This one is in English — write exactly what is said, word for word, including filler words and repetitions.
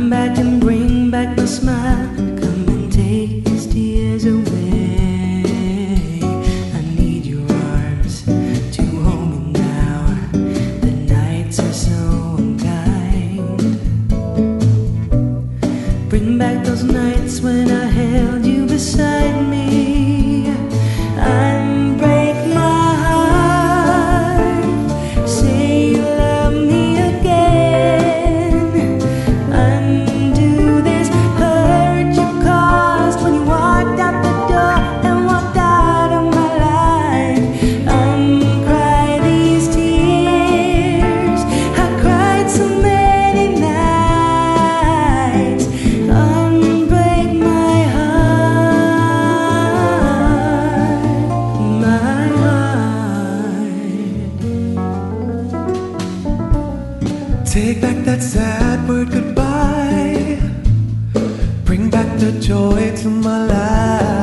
Come back and bring back my smile. Come and take these tears away. I need your arms to hold me now. The nights are so unkind. Bring back those nights when I held you beside me. Unbreak my heart. Say you love me again. Undo this hurt you caused when you walked out the door and walked out of my life. Uncry these tears. I cried so many nights. Unbreak my heart, my heart. Take back that sad word goodbye. Bring back the joy to my life.